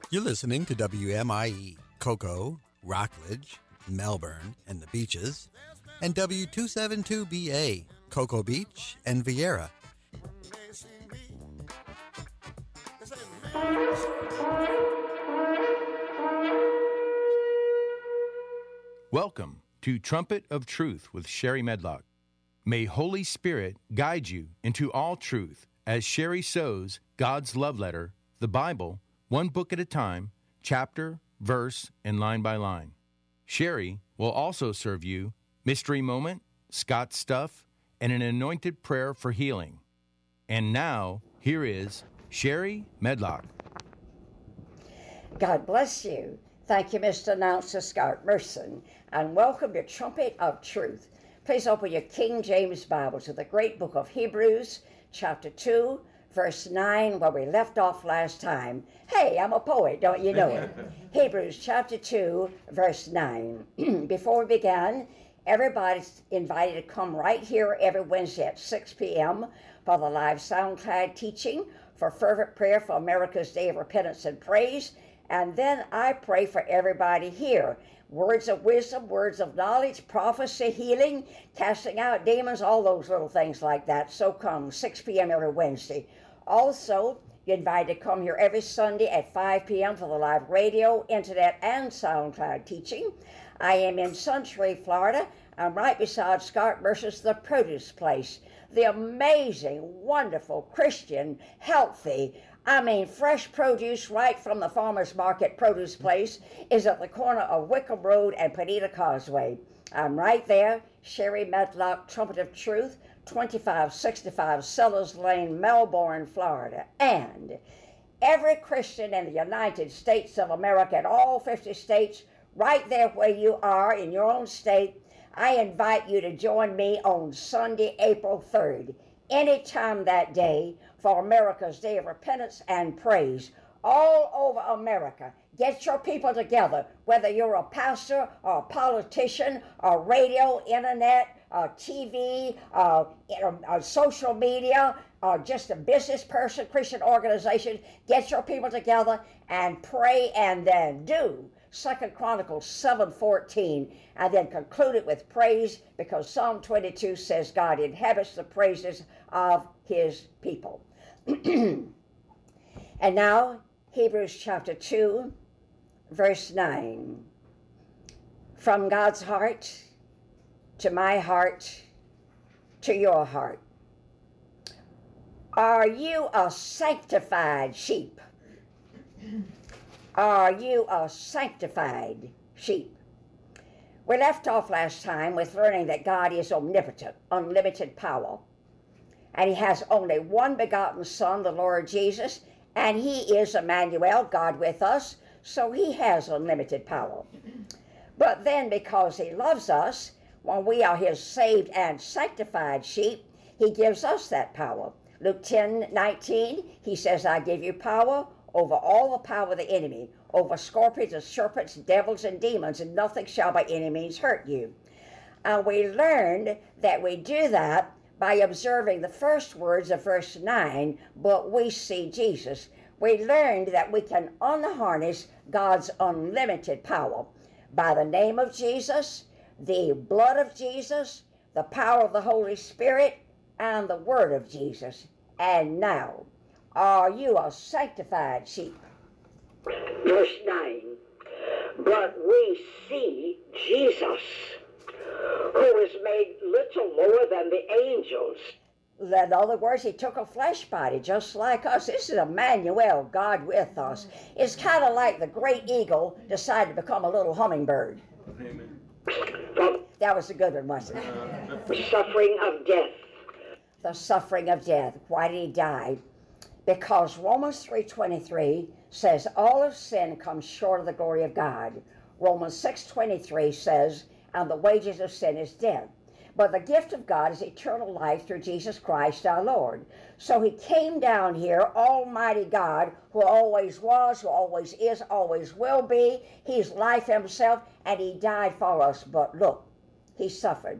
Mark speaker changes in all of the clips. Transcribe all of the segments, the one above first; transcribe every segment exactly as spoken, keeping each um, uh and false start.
Speaker 1: You're listening to W M I E, Cocoa, Rockledge, Melbourne, and the Beaches, and W two seventy-two B A, Cocoa Beach and Vieira.
Speaker 2: Welcome to Trumpet of Truth with Sherry Medlock. May Holy Spirit guide you into all truth as Sherry sows God's love letter, the Bible, one book at a time, chapter, verse, and line by line. Sherry will also serve you Mystery Moment, Scott Stuff, and an anointed prayer for healing. And now, here is Sherry Medlock.
Speaker 3: God bless you. Thank you, Mister Announcer Scott Merson, and welcome to Trumpet of Truth. Please open your King James Bible to the great book of Hebrews, chapter two, verse nine, where we left off last time. Hey, I'm a poet, don't you know it? Hebrews chapter two, verse nine. Before we begin, everybody's invited to come right here every Wednesday at six p.m. for the live SoundCloud teaching, for fervent prayer for America's Day of Repentance and Praise. And then I pray for everybody here. Words of wisdom, words of knowledge, prophecy, healing, casting out demons, all those little things like that. So come, six p.m. every Wednesday. Also, you're invited to come here every Sunday at five p.m. for the live radio, internet, and SoundCloud teaching. I am in Suntree, Florida. I'm right beside Scott Merson's The Produce Place. The amazing, wonderful, Christian, healthy, I mean, fresh produce right from the farmer's market produce place is at the corner of Wickham Road and Bonita Causeway. I'm right there, Sherry Medlock, Trumpet of Truth, twenty-five sixty-five Sellers Lane, Melbourne, Florida. And every Christian in the United States of America, in all fifty states, right there where you are in your own state, I invite you to join me on Sunday, April third, anytime that day, for America's Day of Repentance and Praise. All over America, get your people together, whether you're a pastor or a politician or radio, internet, or T V, or, or social media, or just a business person, Christian organization. Get your people together and pray, and then do Second Chronicles seven fourteen, and then conclude it with praise, because Psalm twenty-two says God inhabits the praises of his people. And now, Hebrews chapter two, verse nine. From God's heart to my heart to your heart. Are you a sanctified sheep? Are you a sanctified sheep? We left off last time with learning that God is omnipotent, unlimited power. And he has only one begotten Son, the Lord Jesus, and he is Emmanuel, God with us, so he has unlimited power. But then, because he loves us, when we are his saved and sanctified sheep, he gives us that power. Luke ten nineteen, he says, I give you power over all the power of the enemy, over scorpions and serpents, devils and demons, and nothing shall by any means hurt you. And we learned that we do that by observing the first words of verse nine, but we see Jesus. We learned that we can unharness God's unlimited power by the name of Jesus, the blood of Jesus, the power of the Holy Spirit, and the word of Jesus. And now, are you a sanctified sheep? Verse nine, but we see Jesus, who is made little lower than the angels. In other words, he took a flesh body just like us. This is Emmanuel, God with us. It's kind of like the great eagle decided to become a little hummingbird. Amen. That was a good one, wasn't it? The suffering of death. The suffering of death. Why did he die? Because Romans three twenty-three says all of sin comes short of the glory of God. Romans six twenty-three says, and the wages of sin is death. But the gift of God is eternal life through Jesus Christ our Lord. So he came down here, Almighty God, who always was, who always is, always will be. He's life himself, and he died for us. But look, he suffered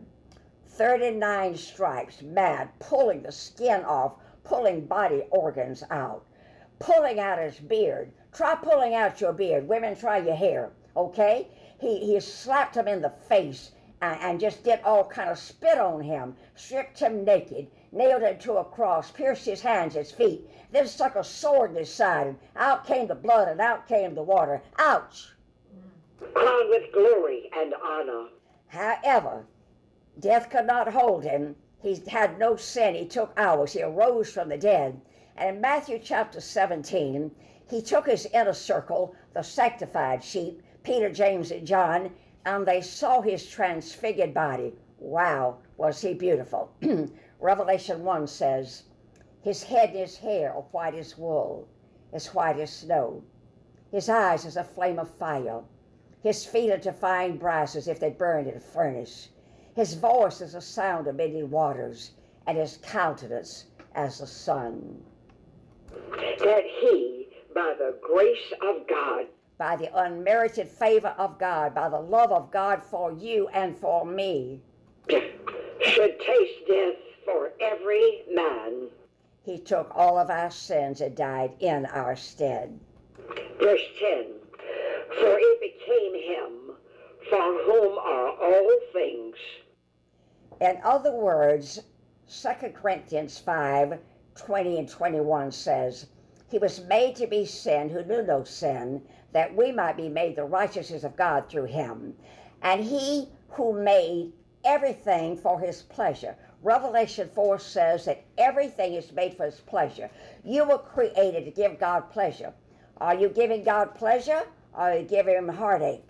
Speaker 3: thirty-nine stripes, mad, pulling the skin off, pulling body organs out. pulling out his beard. Try pulling out your beard. Women, try your hair, okay? He, he slapped him in the face and, and just did all kind of spit on him, stripped him naked, nailed him to a cross, pierced his hands, his feet, then stuck a sword in his side, and out came the blood and out came the water. Ouch!
Speaker 4: Crowned with glory and honor.
Speaker 3: However, death could not hold him. He had no sin. He took ours. He arose from the dead. And in Matthew chapter seventeen, he took his inner circle, the sanctified sheep, Peter, James, and John, and they saw his transfigured body. Wow, was he beautiful. Revelation one says, his head and his hair are white as wool, as white as snow. His eyes as a flame of fire. His feet are to fine brass as if they burned in a furnace. His voice is a sound of many waters, and his countenance as the sun.
Speaker 4: That he, by the grace of God,
Speaker 3: by the unmerited favor of God, by the love of God for you and for me,
Speaker 4: should taste death for every man.
Speaker 3: He took all of our sins and died in our stead.
Speaker 4: Verse ten, for it became him for whom are all things.
Speaker 3: In other words, Second Corinthians five, twenty and twenty-one says, he was made to be sin who knew no sin, that we might be made the righteousness of God through him. And he who made everything for his pleasure. Revelation four says that everything is made for his pleasure. You were created to give God pleasure. Are you giving God pleasure, or are you giving him heartache?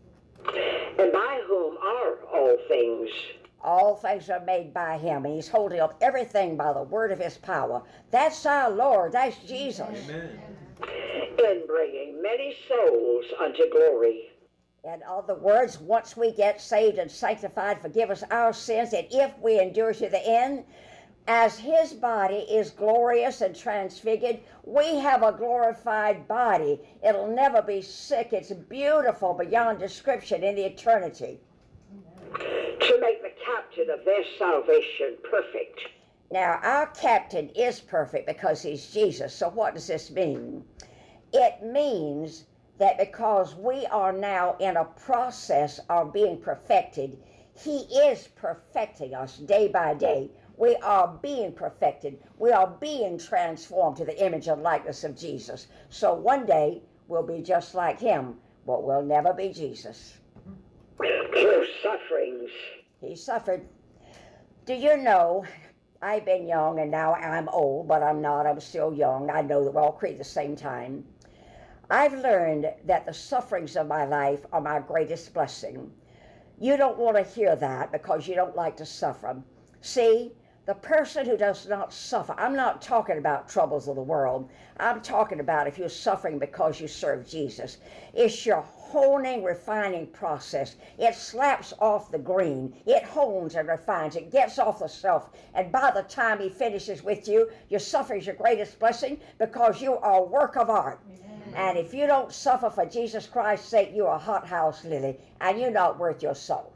Speaker 4: And by whom are all things.
Speaker 3: All things are made by him, and he's holding up everything by the word of his power. That's our Lord. That's Jesus.
Speaker 5: Amen.
Speaker 4: In bringing many souls unto glory.
Speaker 3: In other words, once we get saved and sanctified, forgive us our sins, and if we endure to the end, as his body is glorious and transfigured, we have a glorified body. It'll never be sick. It's beautiful beyond description in the eternity.
Speaker 4: To make the captain of their salvation perfect.
Speaker 3: Now, our captain is perfect because he's Jesus. So what does this mean? It means that because we are now in a process of being perfected, he is perfecting us day by day. We are being perfected. We are being transformed to the image and likeness of Jesus. So one day we'll be just like him, but we'll never be Jesus.
Speaker 4: Through sufferings.
Speaker 3: He suffered. Do you know, I've been young and now I'm old, but I'm not. I'm still young. I know that we're all created at the same time. I've learned that the sufferings of my life are my greatest blessing. You don't want to hear that because you don't like to suffer. See, the person who does not suffer, I'm not talking about troubles of the world. I'm talking about if you're suffering because you serve Jesus. It's your honing, refining process. It slaps off the green. It hones and refines. It gets off the self. And by the time he finishes with you, your suffering is your greatest blessing because you are a work of art. Amen. And if you don't suffer for Jesus Christ's sake, you're a hothouse lily, and you're not worth your salt.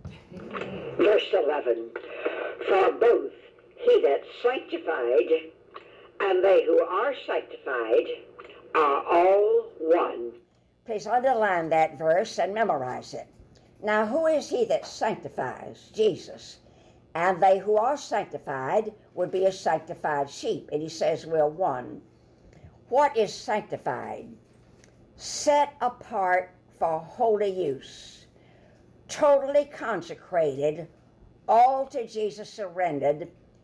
Speaker 4: Verse eleven, for both he that's sanctified and they who are sanctified are all one.
Speaker 3: Please underline that verse and memorize it. Now, who is he that sanctifies? Jesus. And they who are sanctified would be a sanctified sheep. And he says we're one. What is sanctified? Set apart for holy use. Totally consecrated, all to Jesus surrendered,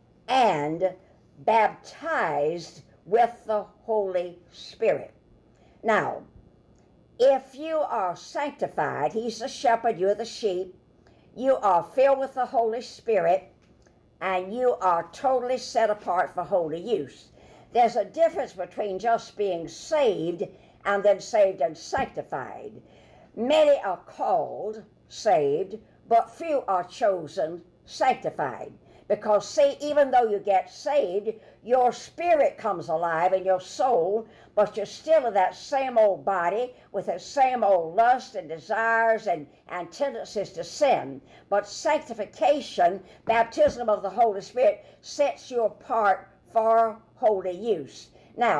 Speaker 3: and baptized with the Holy Spirit. Now, if you are sanctified, he's the shepherd, you're the sheep, you are filled with the Holy Spirit, and you are totally set apart for holy use. There's a difference between just being saved and then saved and sanctified. Many are called, saved, but few are chosen, sanctified. Because, see, even though you get saved, your spirit comes alive in your soul, but you're still in that same old body with the same old lust and desires and, and tendencies to sin. But sanctification, baptism of the Holy Spirit, sets you apart for holy use. Now,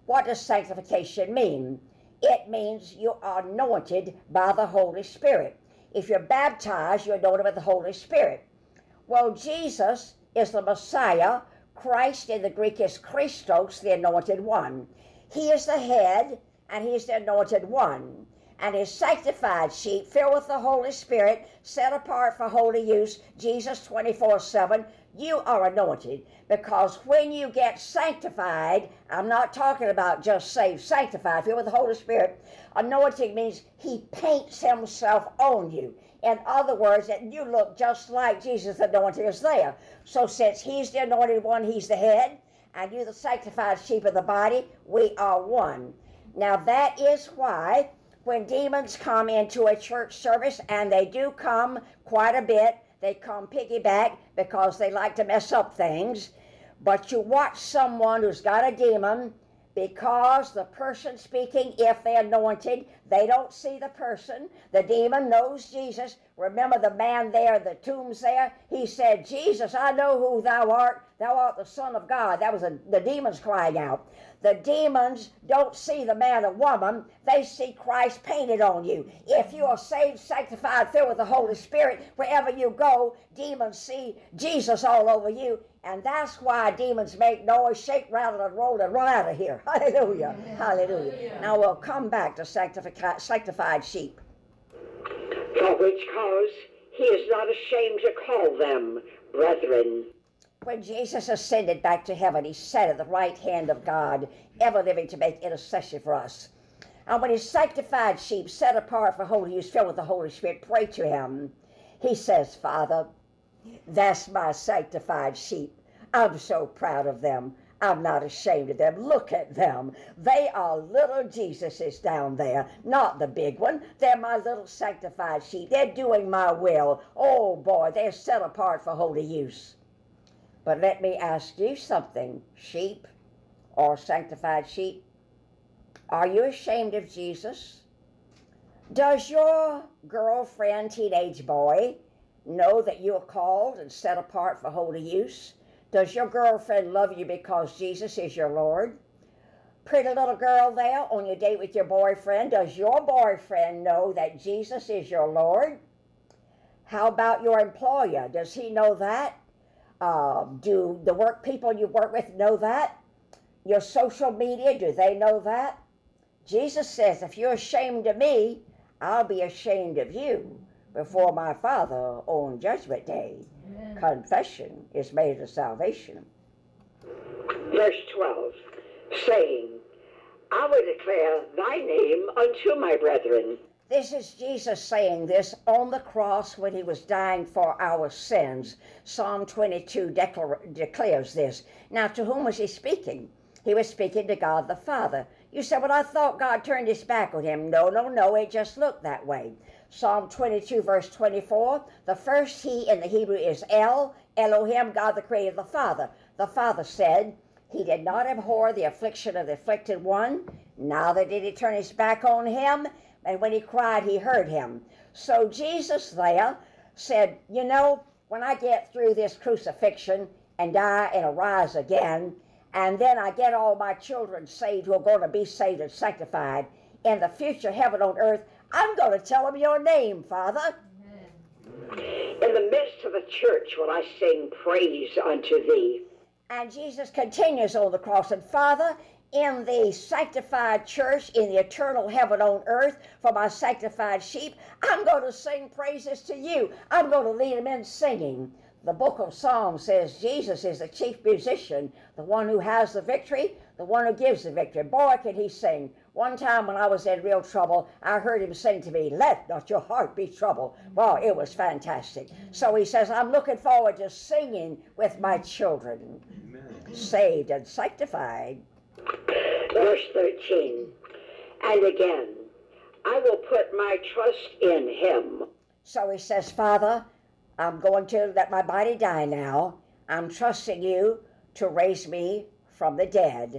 Speaker 3: What does sanctification mean? It means you are anointed by the Holy Spirit. If you're baptized, you're anointed with the Holy Spirit. Well, Jesus is the Messiah. Christ in the Greek is Christos, the anointed one. He is the head, and he is the anointed one. And his sanctified sheep, filled with the Holy Spirit, set apart for holy use, Jesus twenty-four seven, you are anointed. Because when you get sanctified, I'm not talking about just saved, sanctified, filled with the Holy Spirit. Anointing means he paints himself on you. In other words, that you look just like Jesus, the anointed is there. So since he's the anointed one, he's the head, and you're the sanctified sheep of the body, we are one. Now that is why when demons come into a church service, and they do come quite a bit, they come piggyback because they like to mess up things. But you watch someone who's got a demon, because the person speaking, if they're anointed, they don't see the person. The demon knows Jesus. Remember the man there, the tombs there? He said, Jesus, I know who thou art. Thou art the Son of God. That was a, the demons crying out. The demons don't see the man or woman. They see Christ painted on you. If you are saved, sanctified, filled with the Holy Spirit, wherever you go, demons see Jesus all over you. And that's why demons make noise, shake, rattle, and roll, and run out of here. Hallelujah. Hallelujah. Hallelujah. Now we'll come back to sanctified, sanctified sheep.
Speaker 4: For which cause he is not ashamed to call them brethren.
Speaker 3: When Jesus ascended back to heaven, he sat at the right hand of God, ever living to make intercession for us. And when his sanctified sheep, set apart for holy use, filled with the Holy Spirit, pray to him, he says, Father, that's my sanctified sheep. I'm so proud of them. I'm not ashamed of them. Look at them. They are little Jesuses down there, not the big one. They're my little sanctified sheep. They're doing my will. Oh boy, they're set apart for holy use. But let me ask you something, sheep or sanctified sheep. Are you ashamed of Jesus? Does your girlfriend, teenage boy, know that you are called and set apart for holy use? Does your girlfriend love you because Jesus is your Lord? Pretty little girl there on your date with your boyfriend, does your boyfriend know that Jesus is your Lord? How about your employer? Does he know that? Uh, do the work people you work with know that? Your social media, do they know that? Jesus says, if you're ashamed of me, I'll be ashamed of you before my Father on Judgment Day. Amen. Confession is made of salvation.
Speaker 4: Verse twelve, saying, I will declare thy name unto my brethren.
Speaker 3: This is Jesus saying this on the cross when he was dying for our sins. Psalm twenty-two declar- declares this. Now, to whom was he speaking? He was speaking to God the Father. You said, well, I thought God turned his back on him. No, no, no, it just looked that way. Psalm twenty-two, verse twenty-four, the first he in the Hebrew is El, Elohim, God the Creator, the Father. The Father said, he did not abhor the affliction of the afflicted one, neither did he turn his back on him, and when he cried, he heard him. So Jesus there said, you know, when I get through this crucifixion and die and arise again, and then I get all my children saved who are going to be saved and sanctified in the future heaven on earth, I'm going to tell them your name, Father.
Speaker 4: In the midst of the church will I sing praise unto thee.
Speaker 3: And Jesus continues on the cross, and Father, in the sanctified church, in the eternal heaven on earth, for my sanctified sheep, I'm going to sing praises to you. I'm going to lead them in singing. The book of Psalms says Jesus is the chief musician, the one who has the victory, the one who gives the victory. Boy, can he sing. One time when I was in real trouble, I heard him sing to me, let not your heart be troubled. Well, it was fantastic. So he says, I'm looking forward to singing with my children, Amen. Saved and sanctified.
Speaker 4: Verse thirteen, and again, I will put my trust in him.
Speaker 3: So he says, Father, I'm going to let my body die now. I'm trusting you to raise me from the dead.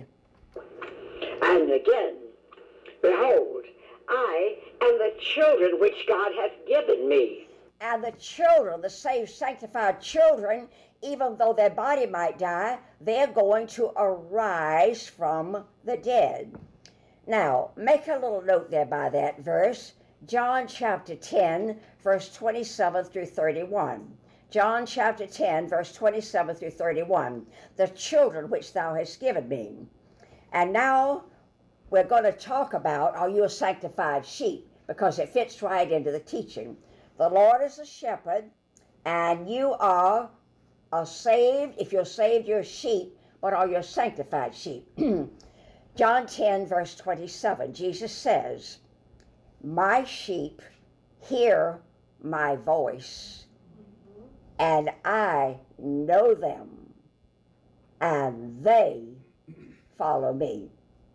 Speaker 4: And again, behold, I and the children which God hath given me.
Speaker 3: And the children, the saved, sanctified children, even though their body might die, they're going to arise from the dead. Now, make a little note there by that verse, John chapter ten, verse twenty-seven through thirty-one. John chapter ten, verse twenty-seven through thirty-one. The children which thou hast given me. And now we're going to talk about, are you a sanctified sheep? Because it fits right into the teaching. The Lord is a shepherd, and you are a saved, if you're saved, you're sheep, but are you a sanctified sheep? John ten, verse twenty-seven, Jesus says, my sheep hear my voice, and I know them, and they follow me.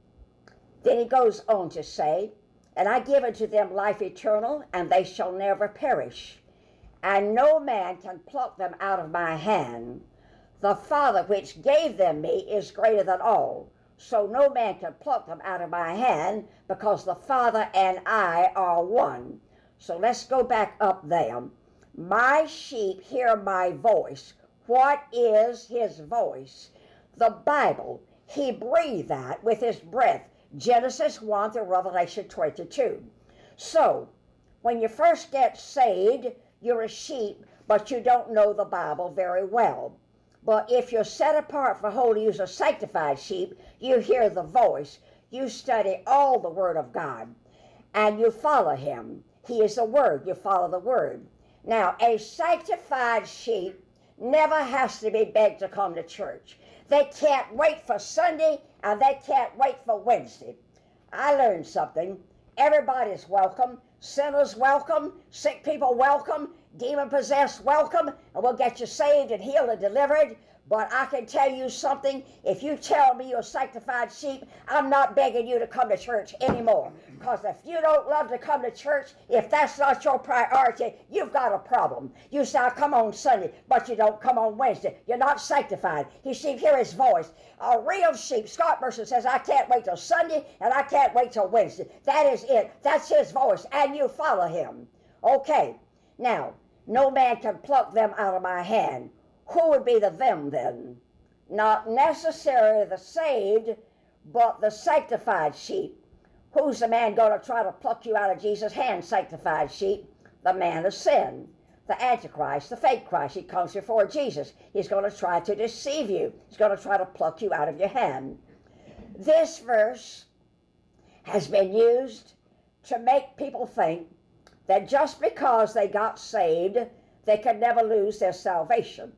Speaker 3: Then he goes on to say, and I give unto them life eternal, and they shall never perish, and no man can pluck them out of my hand. The Father which gave them me is greater than all, so no man can pluck them out of my hand, because the Father and I are one. So let's go back up there. My sheep hear my voice. What is his voice? The Bible. He breathed that with his breath. Genesis one to Revelation twenty-two. So, when you first get saved, you're a sheep, but you don't know the Bible very well. But if you're set apart for holy use, a sanctified sheep, you hear the voice. You study all the Word of God, and you follow him. He is the Word. You follow the Word. Now, a sanctified sheep never has to be begged to come to church. They can't wait for Sunday, and they can't wait for Wednesday. I learned something. Everybody's welcome. Sinners welcome. Sick people welcome. Demon-possessed welcome. And we'll get you saved and healed and delivered. But I can tell you something. If you tell me you're a sanctified sheep, I'm not begging you to come to church anymore. Because if you don't love to come to church, if that's not your priority, you've got a problem. You say, I come on Sunday, but you don't come on Wednesday. You're not sanctified. His sheep hear his voice. A real sheep, Scott Mercer says, I can't wait till Sunday, and I can't wait till Wednesday. That is it. That's his voice, and you follow him. Okay, now, no man can pluck them out of my hand. Who would be the them then? Not necessarily the saved, but the sanctified sheep. Who's the man going to try to pluck you out of Jesus' hand, sanctified sheep? The man of sin, the Antichrist, the fake Christ. He comes before Jesus. He's going to try to deceive you. He's going to try to pluck you out of your hand. This verse has been used to make people think that just because they got saved, they could never lose their salvation.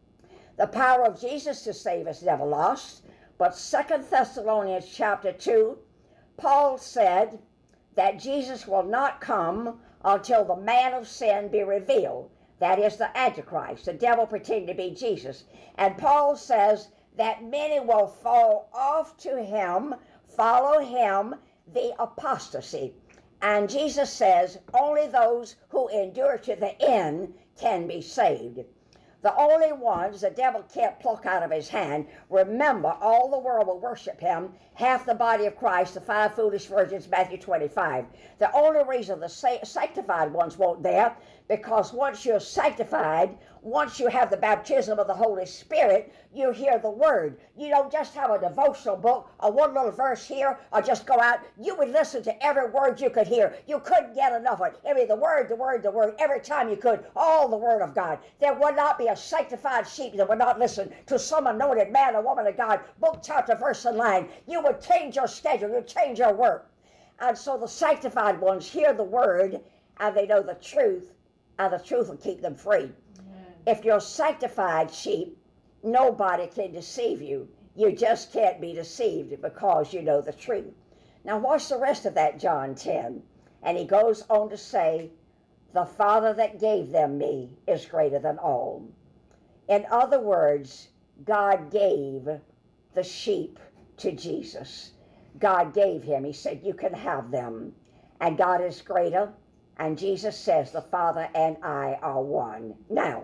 Speaker 3: The power of Jesus to save is never lost, but Second Thessalonians chapter two, Paul said that Jesus will not come until the man of sin be revealed. That is the Antichrist, the devil pretending to be Jesus. And Paul says that many will fall off to him, follow him, the apostasy. And Jesus says only those who endure to the end can be saved. The only ones the devil can't pluck out of his hand, remember, all the world will worship him, half the body of Christ, the five foolish virgins, Matthew twenty-five. The only reason the sanctified ones won't dare, because once you're sanctified, once you have the baptism of the Holy Spirit, you hear the word. You don't just have a devotional book or one little verse here or just go out. You would listen to every word you could hear. You couldn't get enough of it. Every the word, the word, the word, every time you could, all the word of God. There would not be a sanctified sheep that would not listen to some anointed man or woman of God, book, chapter, verse, and line. You would change your schedule. You'd change your work. And so the sanctified ones hear the word and they know the truth, and the truth will keep them free. If you're a sanctified sheep, nobody can deceive you. You just can't be deceived because you know the truth. Now watch the rest of that John ten. And he goes on to say, the Father that gave them me is greater than all. In other words, God gave the sheep to Jesus. God gave him. He said, you can have them. And God is greater. And Jesus says, the Father and I are one. Now,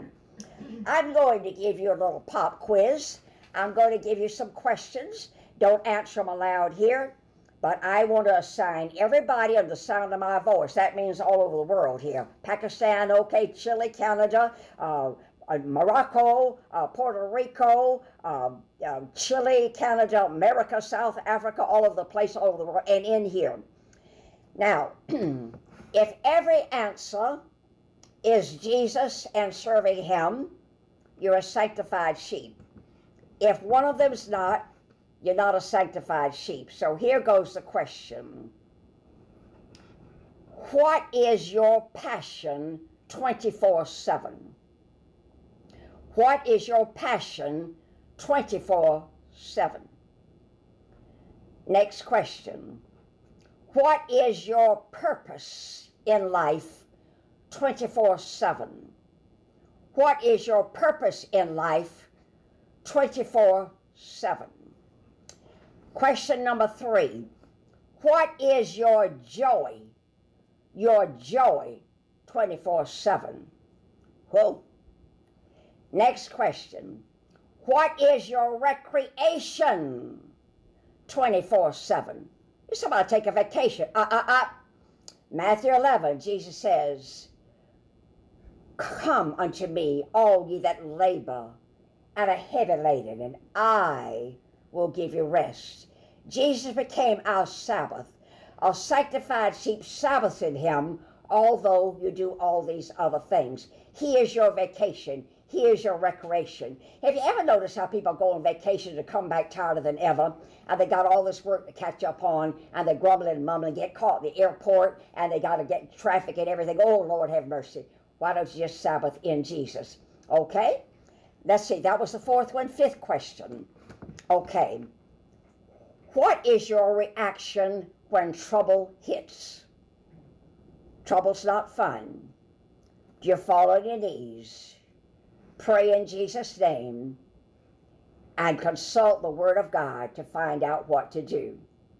Speaker 3: I'm going to give you a little pop quiz. I'm going to give you some questions. Don't answer them aloud here. But I want to assign everybody under the sound of my voice. That means all over the world here. Pakistan, okay, Chile, Canada, uh, uh, Morocco, uh, Puerto Rico, uh, uh, Chile, Canada, America, South Africa, all over the place, all over the world, and in here. Now, if every answer is Jesus and serving him, you're a sanctified sheep. If one of them's not, you're not a sanctified sheep. So here goes the question. What is your passion twenty-four seven? What is your passion twenty-four seven? Next question. What is your purpose in life twenty-four seven? What is your purpose in life twenty-four seven? Question number three. What is your joy? Your joy twenty-four seven. Whoa. Next question. What is your recreation twenty-four seven? You're somebody take a vacation. Uh, uh, uh. Matthew eleven, Jesus says, come unto me, all ye that labor and are heavy laden, and I will give you rest. Jesus became our Sabbath. A sanctified sheep Sabbath in him, although you do all these other things. He is your vacation. He is your recreation. Have you ever noticed how people go on vacation to come back tighter than ever, and they got all this work to catch up on, and they grumble and mumble and get caught in the airport, and they got to get traffic and everything? Oh, Lord, have mercy. Why don't you just Sabbath in Jesus? Okay? Let's see. That was the fourth one. Fifth question. Okay. What is your reaction when trouble hits? Trouble's not fun. Do you fall on your knees, pray in Jesus' name, and consult the Word of God to find out what to do?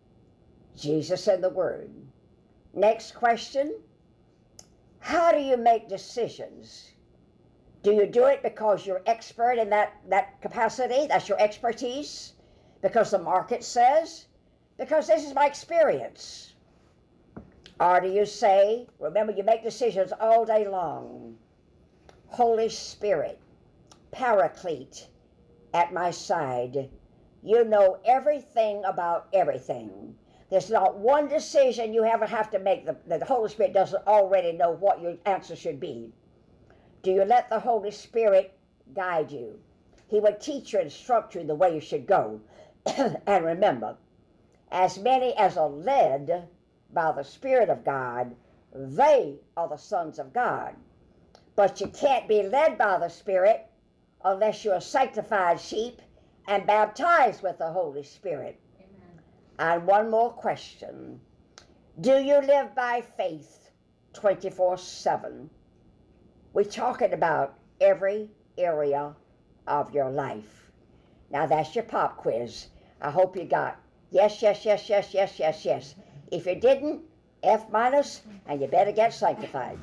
Speaker 3: Jesus and the Word. Next question. How do you make decisions? Do you do it because you're expert in that, that capacity? That's your expertise? Because the market says? Because this is my experience? Or do you say, remember, you make decisions all day long, Holy Spirit, Paraclete, at my side, you know everything about everything. There's not one decision you ever have to make that the Holy Spirit doesn't already know what your answer should be. Do you let the Holy Spirit guide you? He would teach you and instruct you the way you should go. And remember, as many as are led by the Spirit of God, they are the sons of God. But you can't be led by the Spirit unless you're a sanctified sheep and baptized with the Holy Spirit. Amen. And one more question. Do you live by faith twenty-four seven? We're talking about every area of your life. Now that's your pop quiz. I hope you got yes, yes, yes, yes, yes, yes, yes. If you didn't, F minus, and you better get sanctified.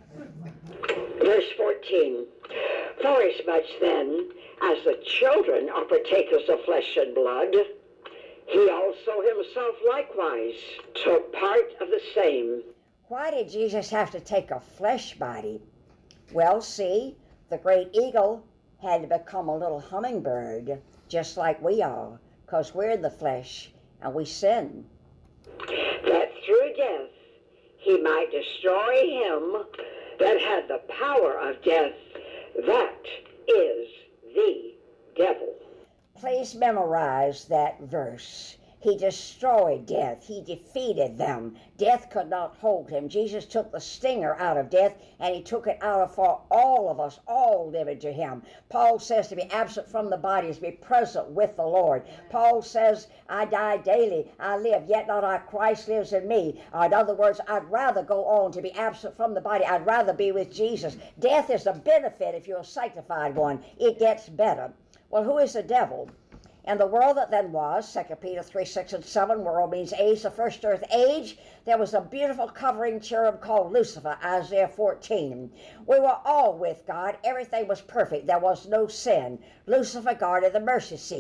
Speaker 4: Verse fourteen. For as much then as the children are partakers of flesh and blood, he also himself likewise took part of the same.
Speaker 3: Why did Jesus have to take a flesh body? Well, see, the great eagle had to become a little hummingbird, just like we are, because we're in the flesh and we sin.
Speaker 4: That through death he might destroy him that had the power of death, that is the devil.
Speaker 3: Please memorize that verse. He destroyed death. He defeated them. Death could not hold him. Jesus took the stinger out of death, and he took it out of for all of us, all living to him. Paul says to be absent from the body is to be present with the Lord. Paul says, I die daily, I live, yet not I, Christ lives in me. Or in other words, I'd rather go on to be absent from the body. I'd rather be with Jesus. Death is a benefit if you're a sanctified one. It gets better. Well, who is the devil? And the world that then was, Second Peter three, six, and seven, world means age, the first earth age, there was a beautiful covering cherub called Lucifer, Isaiah fourteen. We were all with God. Everything was perfect. There was no sin. Lucifer guarded the mercy seat.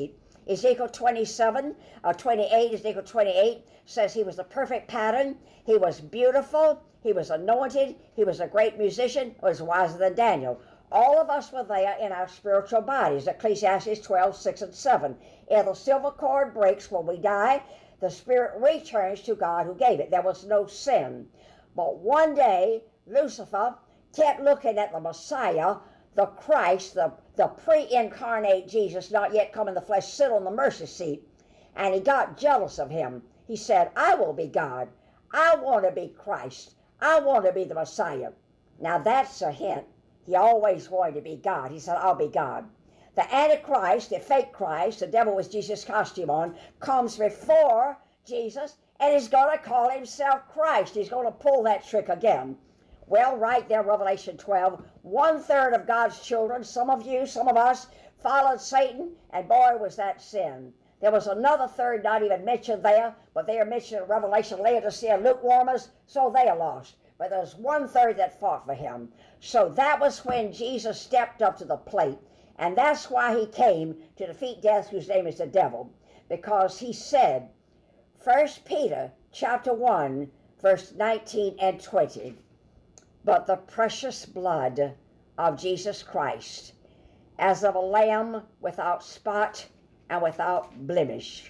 Speaker 3: Ezekiel twenty-seven, uh, twenty-eight, Ezekiel twenty-eight says he was the perfect pattern. He was beautiful. He was anointed. He was a great musician. He was wiser than Daniel. All of us were there in our spiritual bodies. Ecclesiastes twelve, six and seven. If the silver cord breaks when we die, the spirit returns to God who gave it. There was no sin. But one day, Lucifer kept looking at the Messiah, the Christ, the, the pre-incarnate Jesus, not yet come in the flesh, sit on the mercy seat. And he got jealous of him. He said, I will be God. I want to be Christ. I want to be the Messiah. Now that's a hint. He always wanted to be God. He said, I'll be God. The Antichrist, the fake Christ, the devil with Jesus' costume on, comes before Jesus, and he's going to call himself Christ. He's going to pull that trick again. Well, right there, Revelation twelve, one-third of God's children, some of you, some of us, followed Satan, and boy, was that sin. There was another third not even mentioned there, but they are mentioned in Revelation, Laodicea, lukewarmers, so they are lost. But there's one-third that fought for him. So that was when Jesus stepped up to the plate, and that's why he came to defeat death, whose name is the devil, because he said, First Peter chapter one, verse nineteen and twenty, but the precious blood of Jesus Christ, as of a lamb without spot and without blemish,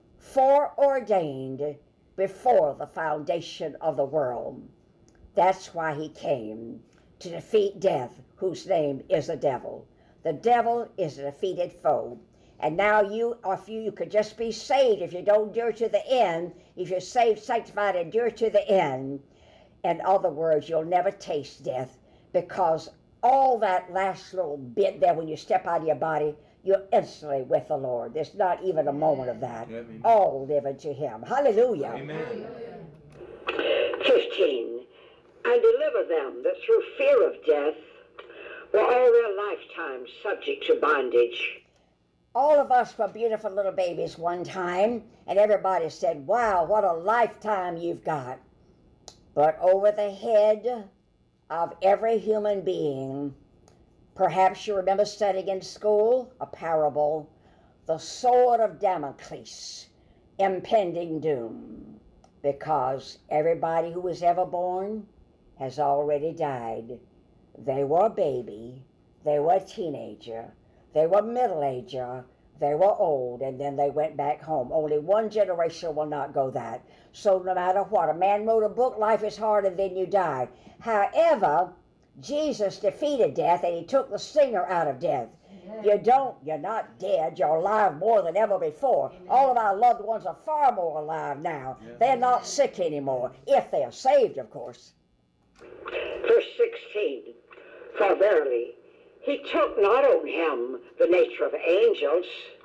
Speaker 3: foreordained before the foundation of the world. That's why he came, to defeat death, whose name is the devil. The devil is a defeated foe. And now you, or if you, you could just be saved if you don't endure to the end. If you're saved, sanctified, endure to the end. In other words, you'll never taste death, because all that last little bit there when you step out of your body, you're instantly with the Lord. There's not even a moment of that. Amen. All living to him. Hallelujah.
Speaker 2: Amen.
Speaker 4: fifteen. And deliver them that through fear of death were all their lifetime subject to bondage.
Speaker 3: All of us were beautiful little babies one time, and everybody said, wow, what a lifetime you've got. But over the head of every human being, perhaps you remember studying in school a parable, the sword of Damocles, impending doom, because everybody who was ever born has already died. They were a baby, they were a teenager, they were middle-ager, they were old, and then they went back home. Only one generation will not go that. So no matter what, a man wrote a book, life is hard, and then you die. However, Jesus defeated death, and he took the stinger out of death. You don't, you're not dead, you're alive more than ever before. All of our loved ones are far more alive now. They're not sick anymore, if they are saved, of course.
Speaker 4: Verse sixteen, for verily he took not on him the nature of angels,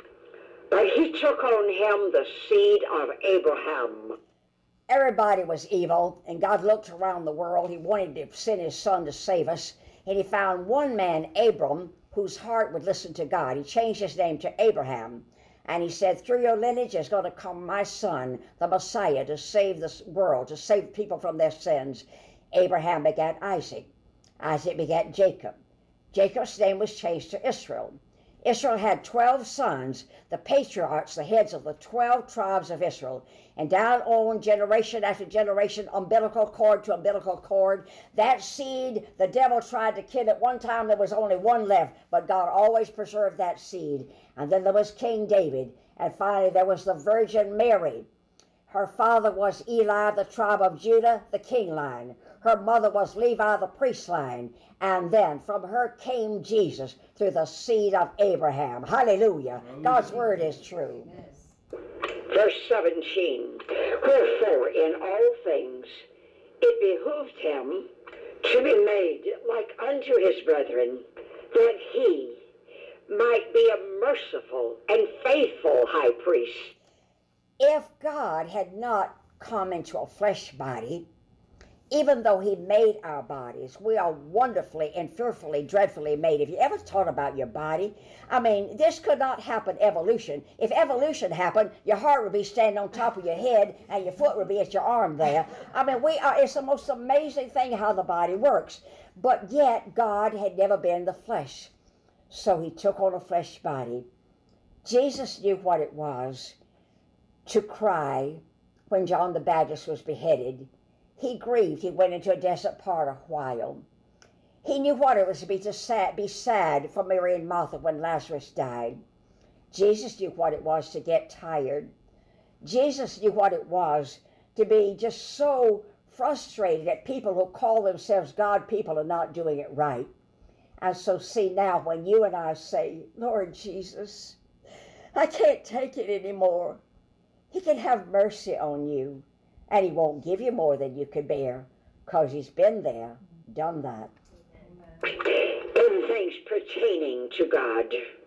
Speaker 4: but he took on him the seed of Abraham.
Speaker 3: Everybody was evil, and God looked around the world. He wanted to send his son to save us, and he found one man, Abram, whose heart would listen to God. He changed his name to Abraham, and he said, through your lineage is going to come my son, the Messiah, to save this world, to save people from their sins. Abraham begat Isaac. Isaac begat Jacob. Jacob's name was changed to Israel. Israel had twelve sons, the patriarchs, the heads of the twelve tribes of Israel. And down on generation after generation, umbilical cord to umbilical cord, that seed, the devil tried to kill. At one time there was only one left, but God always preserved that seed. And then there was King David, and finally there was the Virgin Mary. Her father was Eli, the tribe of Judah, the king line. Her mother was Levi, the priest line. And then from her came Jesus through the seed of Abraham. Hallelujah. God's word is true.
Speaker 4: Yes. Verse seventeen, wherefore in all things it behooved him to be made like unto his brethren, that he might be a merciful and faithful high priest.
Speaker 3: If God had not come into a flesh body, even though he made our bodies, we are wonderfully and fearfully, dreadfully made. Have you ever thought about your body? I mean, this could not happen evolution. If evolution happened, your heart would be standing on top of your head and your foot would be at your arm there. I mean, we are, it's the most amazing thing how the body works. But yet, God had never been in the flesh. So he took on a flesh body. Jesus knew what it was to cry when John the Baptist was beheaded. He grieved. He went into a desert part a while. He knew what it was to be, to sad, be sad for Mary and Martha when Lazarus died. Jesus knew what it was to get tired. Jesus knew what it was to be just so frustrated at people who call themselves God people and not doing it right. And so see now when you and I say, Lord Jesus, I can't take it anymore. He can have mercy on you, and he won't give you more than you can bear, because he's been there, done that.
Speaker 4: In things pertaining to God,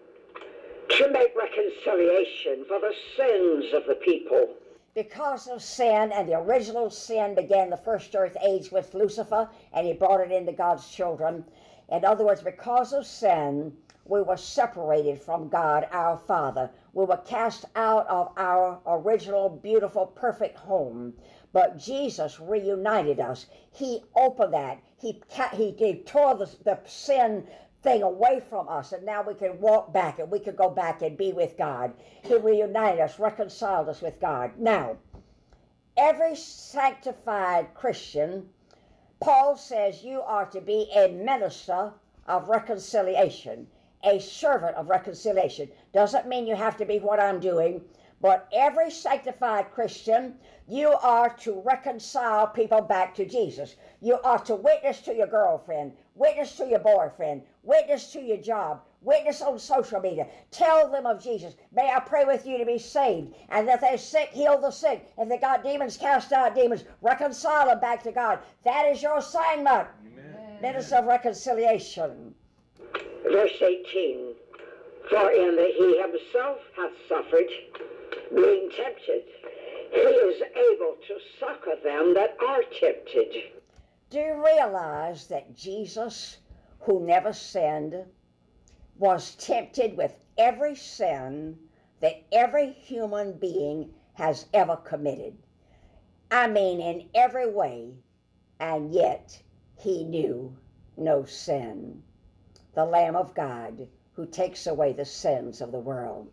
Speaker 4: to make reconciliation for the sins of the people.
Speaker 3: Because of sin, and the original sin began the first earth age with Lucifer, and he brought it into God's children. In other words, because of sin, we were separated from God, our Father. We were cast out of our original, beautiful, perfect home. But Jesus reunited us. He opened that. He, he, he tore the, the sin thing away from us, and now we can walk back, and we can go back and be with God. He reunited us, reconciled us with God. Now, every sanctified Christian, Paul says you are to be a minister of reconciliation, a servant of reconciliation. Doesn't mean you have to be what I'm doing, but every sanctified Christian, you are to reconcile people back to Jesus. You are to witness to your girlfriend, witness to your boyfriend, witness to your job, witness on social media. Tell them of Jesus. May I pray with you to be saved. And if they're sick, heal the sick. If they got demons, cast out demons. Reconcile them back to God. That is your assignment. Amen. Minister of reconciliation.
Speaker 4: Verse eighteen, for in that he himself hath suffered, being tempted, he is able to succor them that are tempted.
Speaker 3: Do you realize that Jesus, who never sinned, was tempted with every sin that every human being has ever committed? I mean, in every way, and yet he knew no sin. The Lamb of God, who takes away the sins of the world.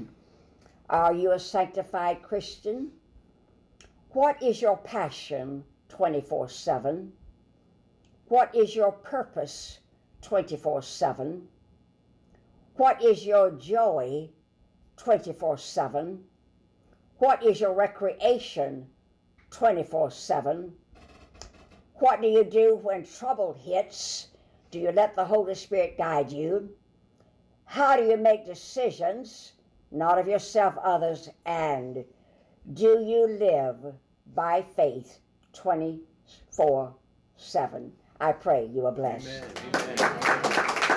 Speaker 3: Are you a sanctified Christian? What is your passion twenty-four seven? What is your purpose twenty-four seven? What is your joy twenty-four seven? What is your recreation twenty-four seven? What do you do when trouble hits? Do you let the Holy Spirit guide you? How do you make decisions, not of yourself, others, and do you live by faith twenty-four seven? I pray you are blessed.
Speaker 2: Amen. Amen.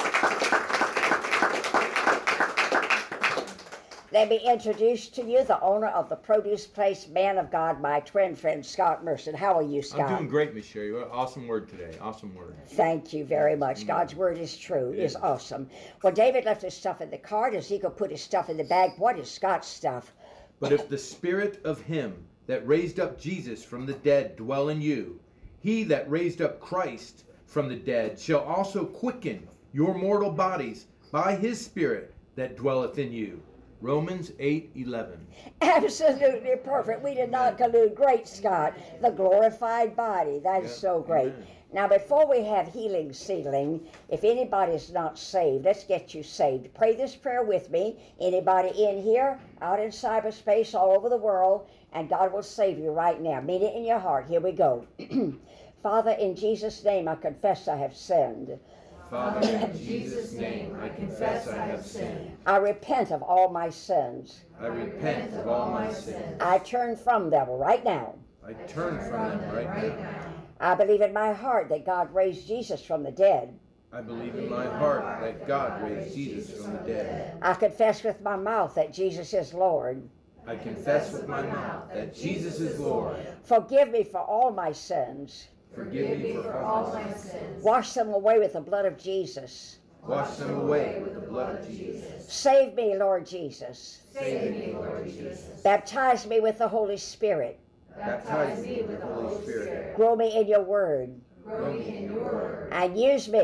Speaker 3: Let me introduce to you the owner of the Produce Place, man of God, my twin friend, Scott Merson. How are you, Scott?
Speaker 2: I'm doing great, Miss Sherry. What an awesome word today. Awesome word.
Speaker 3: Thank you very much. Mm-hmm. God's word is true. It is awesome. Well, David left his stuff in the car. Ezekiel put his stuff in the bag. What is Scott's stuff?
Speaker 2: But if the spirit of him that raised up Jesus from the dead dwell in you, he that raised up Christ from the dead shall also quicken your mortal bodies by his spirit that dwelleth in you. Romans eight eleven.
Speaker 3: Absolutely perfect. We did not collude. Great, Scott. The glorified body. That is yeah. so great. Amen. Now, before we have healing sealing, if anybody's not saved, let's get you saved. Pray this prayer with me. Anybody in here, out in cyberspace, all over the world, and God will save you right now. Mean it in your heart. Here we go. Father, in Jesus' name, I confess I have sinned.
Speaker 2: Father, in Jesus' name, I confess I have sinned.
Speaker 3: I repent of all my sins.
Speaker 2: I repent of all my sins.
Speaker 3: I turn from them right now.
Speaker 2: I turn from them right now.
Speaker 3: I believe in my heart that God raised Jesus from the dead.
Speaker 2: I believe in my heart that God raised Jesus from the dead.
Speaker 3: I confess with my mouth that Jesus is Lord.
Speaker 2: I confess with my mouth that Jesus is Lord.
Speaker 3: Forgive me for all my sins.
Speaker 2: Forgive me for all my sins.
Speaker 3: Wash them away with the blood of Jesus.
Speaker 2: Wash them away with the blood of Jesus.
Speaker 3: Save me, Lord Jesus.
Speaker 2: Save me, Lord Jesus.
Speaker 3: Baptize me with the Holy Spirit.
Speaker 2: Baptize me with the Holy Spirit.
Speaker 3: Grow me in your word.
Speaker 2: Grow me in your word.
Speaker 3: And use me.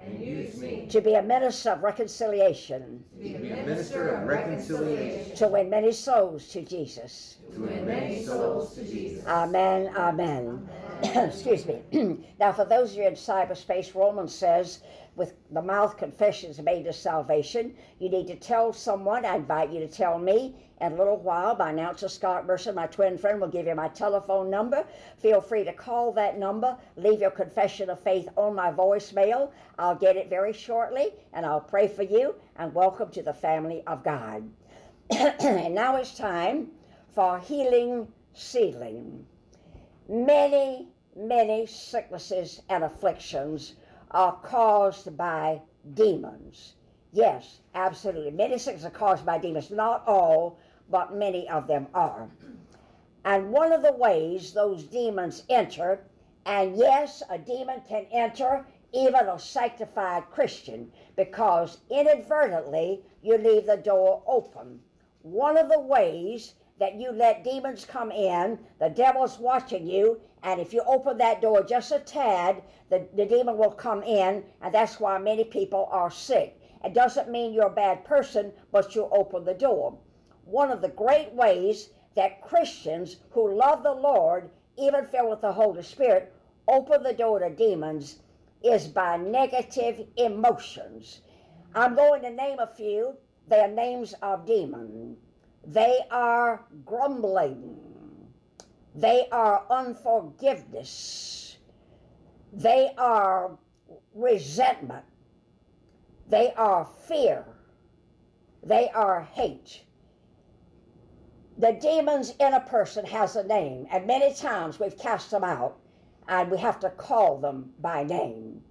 Speaker 5: and use me
Speaker 3: to be a minister of reconciliation,
Speaker 5: to be a minister of reconciliation,
Speaker 3: to win many souls to Jesus.
Speaker 5: to win many souls to Jesus.
Speaker 3: Amen, amen. Excuse me. Now, for those of you in cyberspace, Romans says, with the mouth confession is made to salvation. You need to tell someone. I invite you to tell me. In a little while, my announcer Scott Mercer, my twin friend, will give you my telephone number. Feel free to call that number. Leave your confession of faith on my voicemail. I'll get it very shortly, and I'll pray for you. And welcome to the family of God. And now it's time for healing sealing. Many, many sicknesses and afflictions are caused by demons. Yes, absolutely. Many sicknesses are caused by demons. Not all, but many of them are. And one of the ways those demons enter, and yes, a demon can enter even a sanctified Christian, because inadvertently you leave the door open. One of the ways that you let demons come in, the devil's watching you, and if you open that door just a tad, the, the demon will come in, and that's why many people are sick. It doesn't mean you're a bad person, but you open the door. One of the great ways that Christians who love the Lord, even filled with the Holy Spirit, open the door to demons is by negative emotions. I'm going to name a few. They are names of demons. They are grumbling. They are unforgiveness. They are resentment. They are fear. They are hate. The demons in a person has a name, and many times we've cast them out, and we have to call them by name.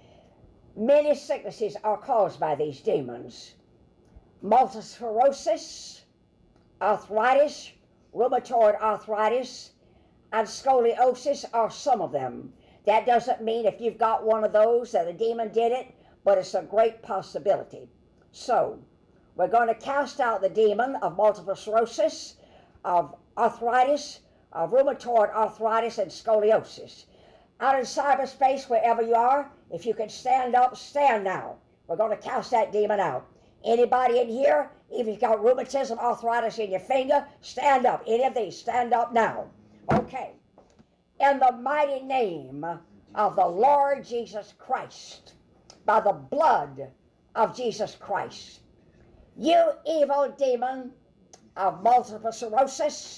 Speaker 3: Many sicknesses are caused by these demons. Multiple sclerosis, arthritis, rheumatoid arthritis, and scoliosis are some of them. That doesn't mean if you've got one of those that a demon did it, but it's a great possibility. So, we're going to cast out the demon of multiple sclerosis, of arthritis, of rheumatoid arthritis, and scoliosis. Out in cyberspace, wherever you are, if you can stand up, stand now. We're going to cast that demon out. Anybody in here, if you've got rheumatism, arthritis in your finger, stand up. Any of these, stand up now. Okay. In the mighty name of the Lord Jesus Christ, by the blood of Jesus Christ, you evil demon of multiple sclerosis,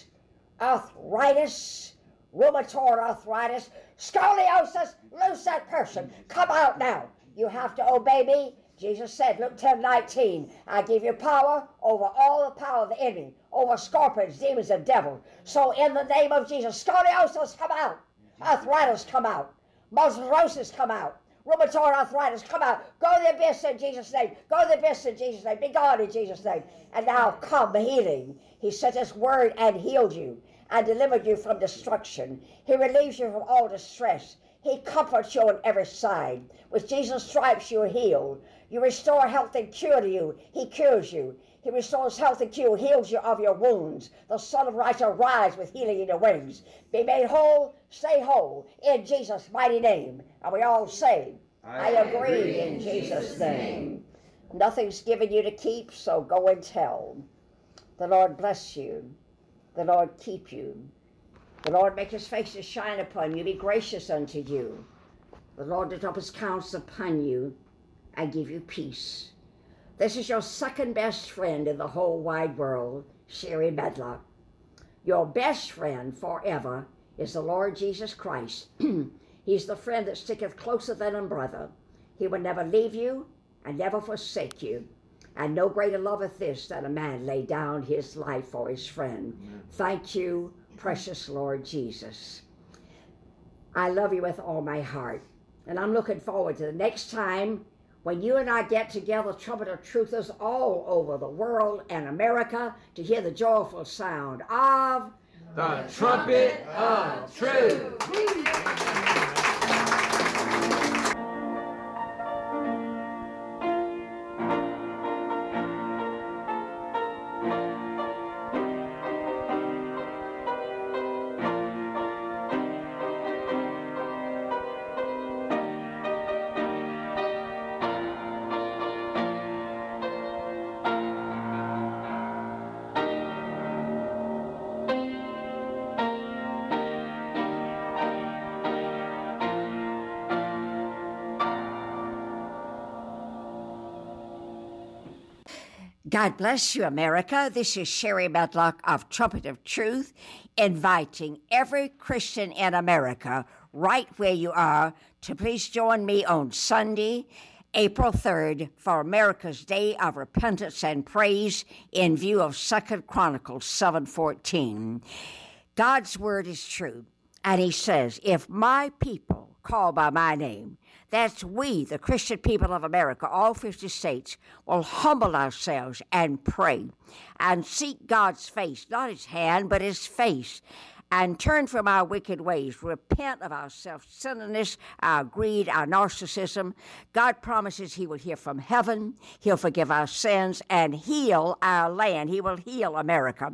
Speaker 3: arthritis, rheumatoid arthritis, scoliosis, loose that person. Come out now. You have to obey me. Jesus said, Luke ten nineteen, I give you power over all the power of the enemy, over scorpions, demons, and devils. So in the name of Jesus, scoliosis, come out. Arthritis, come out. Multiple sclerosis, come out. Rheumatoid arthritis, come out. Go to the abyss in Jesus' name. Go to the abyss in Jesus' name. Be gone in Jesus' name. And now come the healing. He sent his word and healed you and delivered you from destruction. He relieves you from all distress. He comforts you on every side. With Jesus' stripes you are healed. You restore health and cure to you. He cures you. He restores health and cure, heals you of your wounds. The Son of Righteousness rise with healing in your wings. Be made whole, stay whole, in Jesus' mighty name. And we all say, I, I agree, agree in Jesus', Jesus name. name. Nothing's given you to keep, so go and tell. The Lord bless you. The Lord keep you. The Lord make his face to shine upon you, be gracious unto you. The Lord lift up his countenance upon you and give you peace. This is your second best friend in the whole wide world, Sherry Medlock. Your best friend forever is the Lord Jesus Christ. He's the friend that sticketh closer than a brother. He will never leave you and never forsake you. And no greater loveth this than a man lay down his life for his friend. Amen. Thank you, precious Lord Jesus. I love you with all my heart. And I'm looking forward to the next time when you and I get together, trumpet of truthers all over the world and America, to hear the joyful sound of
Speaker 5: the trumpet of truth.
Speaker 3: God bless you, America. This is Sherry Medlock of Trumpet of Truth, inviting every Christian in America, right where you are, to please join me on Sunday, April third, for America's Day of Repentance and Praise in view of Second Chronicles seven fourteen. God's word is true, and he says, if my people call by my name, that's we, the Christian people of America, all fifty states, will humble ourselves and pray and seek God's face, not his hand, but his face, and turn from our wicked ways, repent of our self-centeredness, our greed, our narcissism. God promises he will hear from heaven, he'll forgive our sins, and heal our land. He will heal America.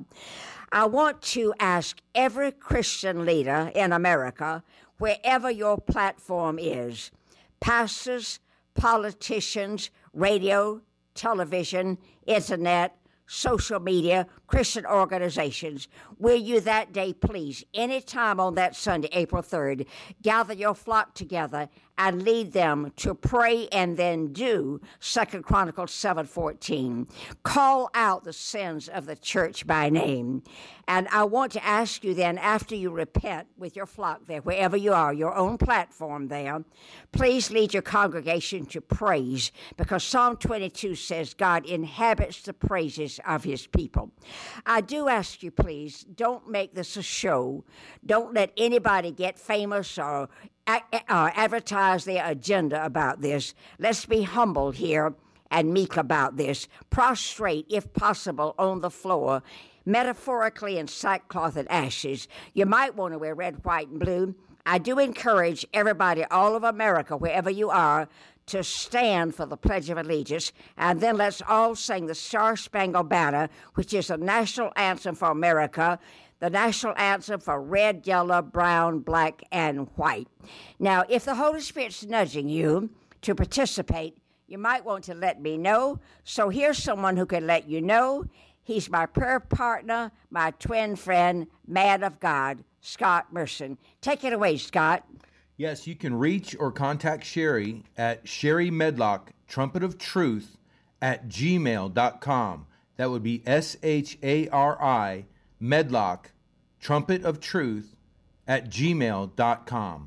Speaker 3: I want to ask every Christian leader in America, wherever your platform is, pastors, politicians, radio, television, internet, social media, Christian organizations, will you that day please, anytime on that Sunday, April third, gather your flock together and lead them to pray and then do Second Chronicles seven fourteen. Call out the sins of the church by name. And I want to ask you then, after you repent with your flock there, wherever you are, your own platform there, please lead your congregation to praise, because Psalm twenty-two says God inhabits the praises of his people. I do ask you, please, don't make this a show. Don't let anybody get famous or uh, advertise their agenda about this. Let's be humble here and meek about this. Prostrate, if possible, on the floor, metaphorically in sackcloth and ashes. You might want to wear red, white, and blue. I do encourage everybody, all of America, wherever you are, to stand for the Pledge of Allegiance, and then let's all sing the Star-Spangled Banner, which is the national anthem for America, the national anthem for red, yellow, brown, black, and white. Now, if the Holy Spirit's nudging you to participate, you might want to let me know. So here's someone who can let you know. He's my prayer partner, my twin friend, man of God, Scott Merson. Take it away, Scott.
Speaker 2: Yes, you can reach or contact Sherry at Sherry Medlock, Trumpet of Truth, at gmail dot com. That would be S H A R I, Medlock, Trumpet of Truth, at gmail dot com.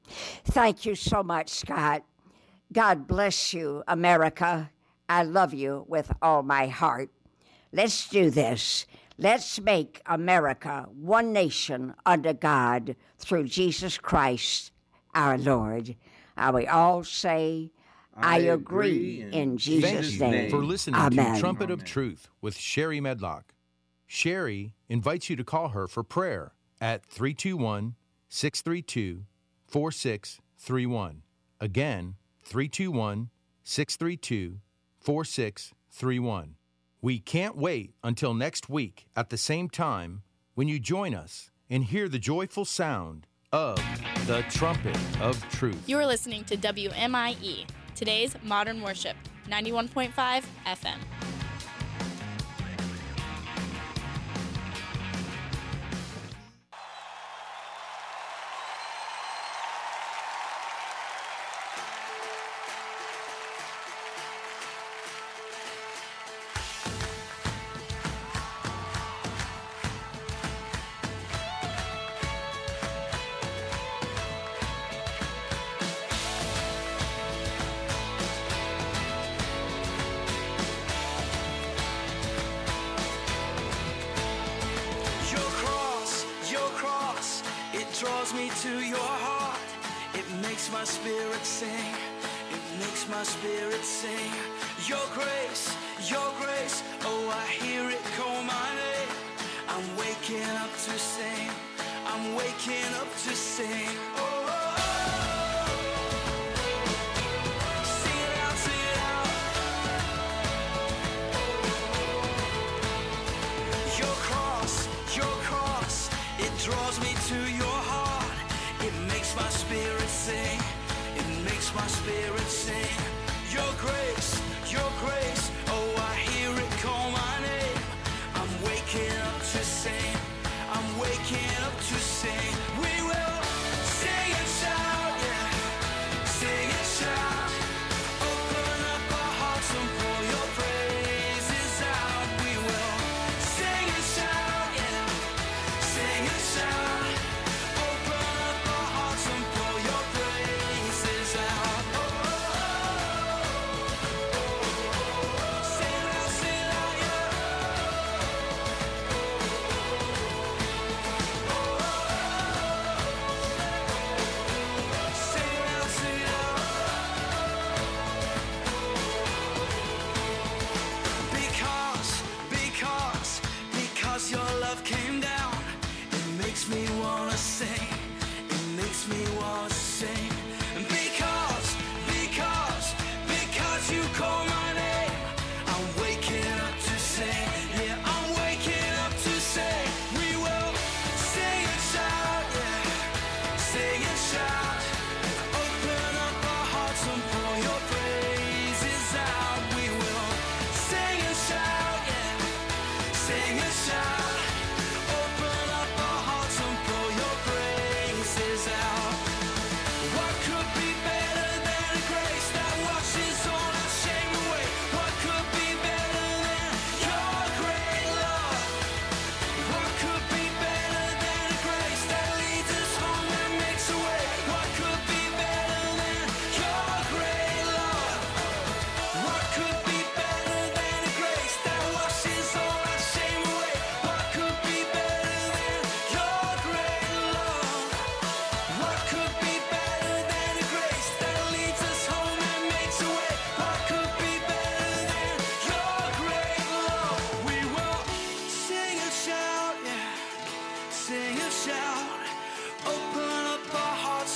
Speaker 3: Thank you so much, Scott. God bless you, America. I love you with all my heart. Let's do this. Let's make America one nation under God through Jesus Christ, our Lord. And we all say, I, I agree, agree in Jesus'
Speaker 2: Thank
Speaker 3: name.
Speaker 2: you for listening
Speaker 3: Amen.
Speaker 2: to Trumpet
Speaker 5: Amen.
Speaker 2: of Truth with Sherry Medlock. Sherry invites you to call her for prayer at three two one, six three two, four six three one. Again, three two one, six three two, four six three one. We can't wait until next week at the same time when you join us and hear the joyful sound of the Trumpet of Truth.
Speaker 6: You are listening to W M I E, today's Modern Worship, ninety-one point five F M.
Speaker 7: Draws me to your heart. It makes my spirit sing. It makes my spirit sing. Your grace, your grace. Oh, I hear it call my name. I'm waking up to sing. I'm waking up to sing. Oh, oh, oh. Sing it out, sing it out. Your cross, your cross. It draws me to your my spirit sing, it makes my spirit sing. Your grace, your grace, oh I hear it call my name. I'm waking up to sing, I'm waking up to sing. We will sing and shout, yeah, sing and shout. Open up our hearts and pour your praises out.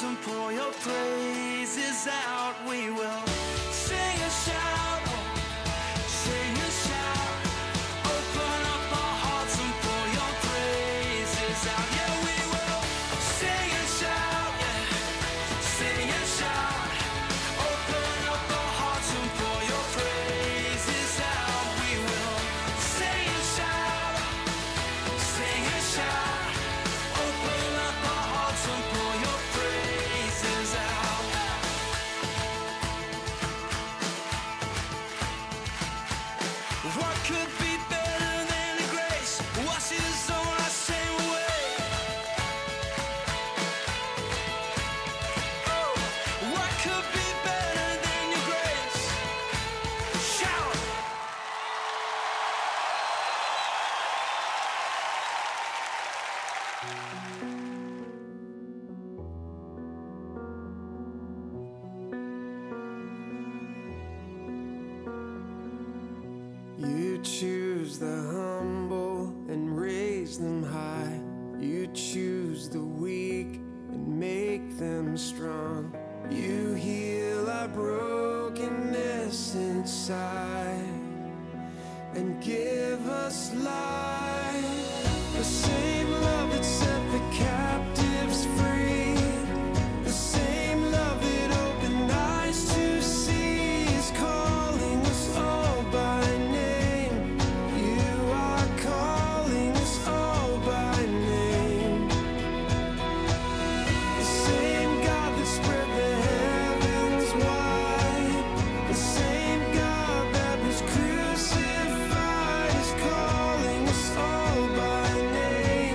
Speaker 7: and pour your praises out. We will sing and shout, oh, sing and shout. Open up our hearts and pour your praises out. Yeah, we will sing and shout, yeah, sing and shout. Open up our hearts and pour your praises out. We will sing and shout, sing and shout. Open up our hearts and pour your praises out. What could be better than the grace? Washes all our shame away. Oh, what could be better than your grace? Shout!
Speaker 8: You choose the humble and raise them high. You choose the weak and make them strong. You heal our brokenness inside and give us life. The same love that set the captives free, the same love that opened eyes to see is calling us all by name. You are calling us all by name. The same God that spread the heavens wide, the same God that was crucified is calling us all by name.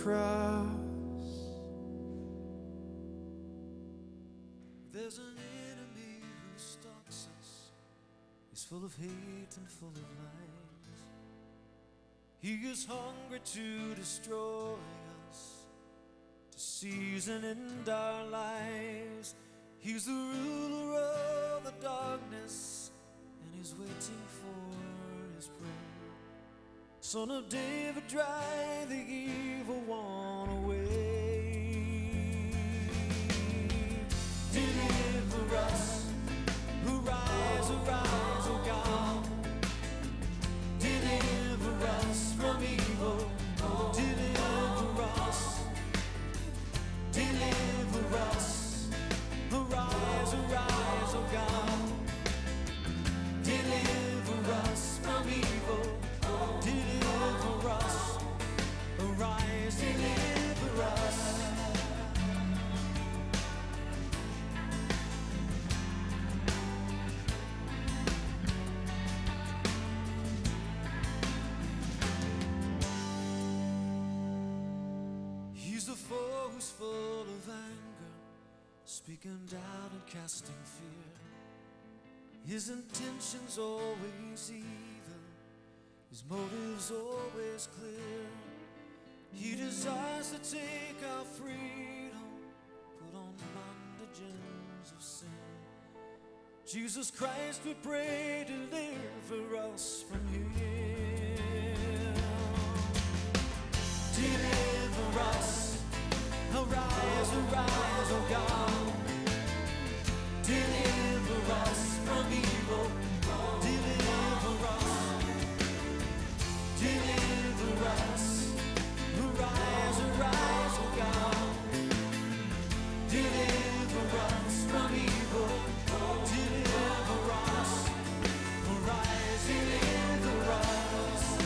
Speaker 8: cross.
Speaker 9: There's an enemy who stalks us. He's full of hate and full of lies. He is hungry to destroy us, to season end our lives. He's the ruler of the darkness, and he's waiting for his prey. Son of David, drive the evil one away. Deliver us, arise, arise, O God. Deliver us from evil, deliver us, deliver us, arise, arise, O God. Deliver us from evil, deliver us, arise, deliver us. He's a foe who's full of anger, speaking doubt and casting fear. His intentions always evil, his motives always clear. He desires to take our freedom, put on bondages of sin. Jesus Christ, we pray, deliver us from him. Deliver us, arise, arise, O God. Deliver us from evil, deliver us, deliver us, arise, arise, O God. Deliver us from evil, deliver us, arise, deliver us.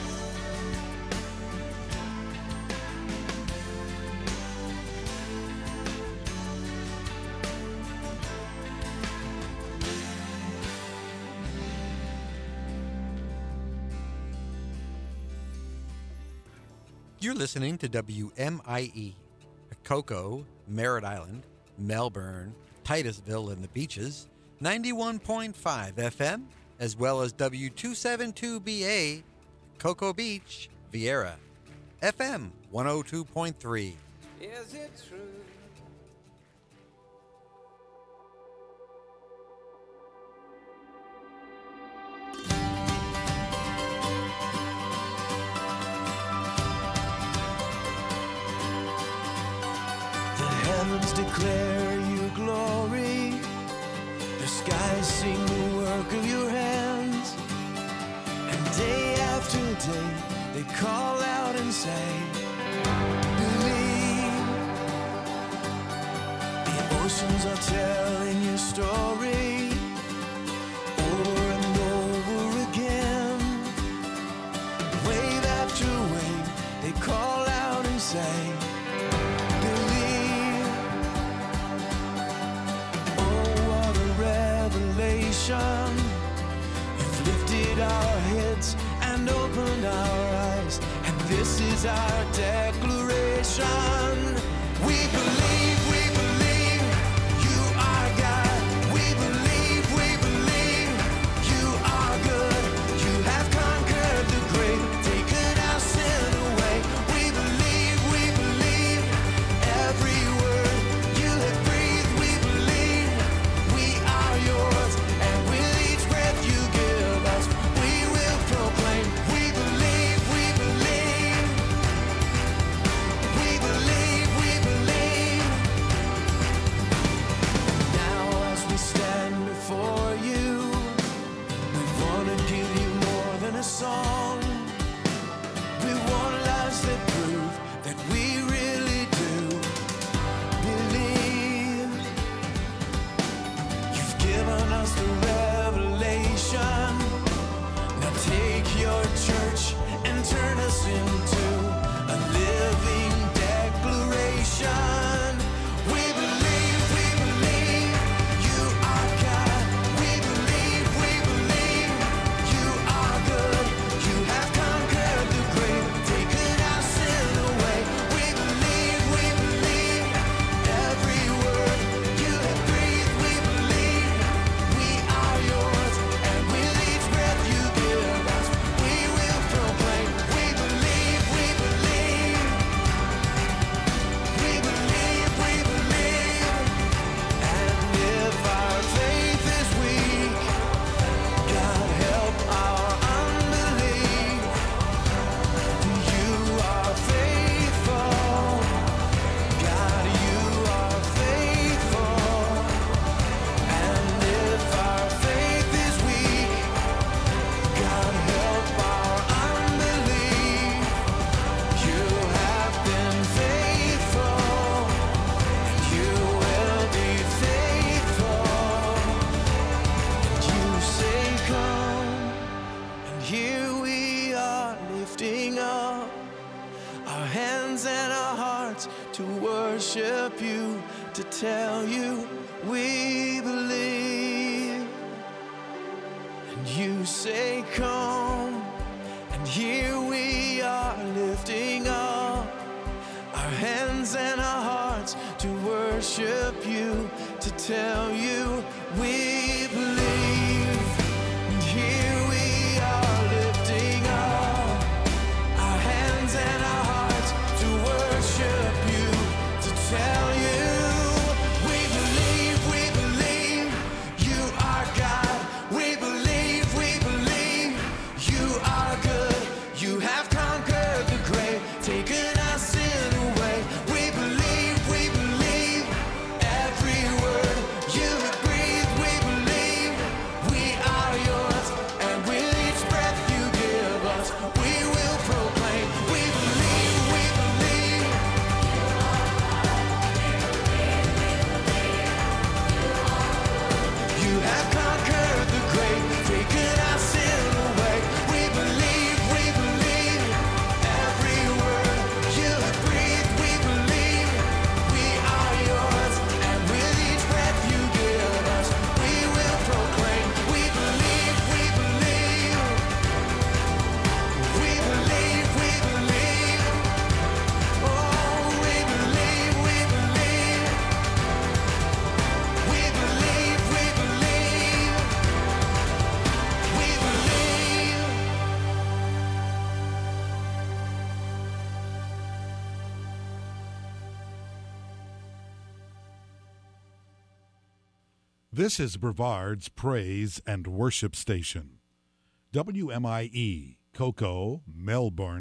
Speaker 1: You're listening to W M I E, Cocoa, Merritt Island, Melbourne, Titusville, and the Beaches, ninety-one point five F M, as well as W two seventy-two B A, Cocoa Beach, Viera, F M one oh two point three.
Speaker 5: Is it true?
Speaker 9: Heavens declare your glory, the skies sing the work of your hands, and day after day they call out and say, believe. The oceans are telling your story over and over again. Wave after wave they call out and say, you've lifted our heads and opened our eyes, and this is our declaration. We believe, we believe you are God. We believe, we believe you are good. You have conquered the grave, taken our sin away. We believe, we believe every word you have breathed. We believe we are yours. We believe, we believe hands and our hearts to worship you, to tell you we believe. And you say come, and here we are lifting up our hands and our hearts to worship you, to tell you we believe. And here we are lifting up our hands and our hearts to worship you, to tell you we believe, we believe you are God. We believe, we believe you are good. You have conquered the grave, taken our sin away. We believe, we believe every word you have breathed. We believe we are yours, and with each breath you give us, we will proclaim. We believe, we believe. You have conquered the grave, taken our sin away. We believe, we believe every word you have breathed. We believe we are yours, and with each breath you give us, we will proclaim. We believe, we believe. We believe, we believe. Oh, we believe, we believe. We believe, we believe. We believe.
Speaker 10: This is Brevard's Praise and Worship Station. W M I E, Cocoa, Melbourne.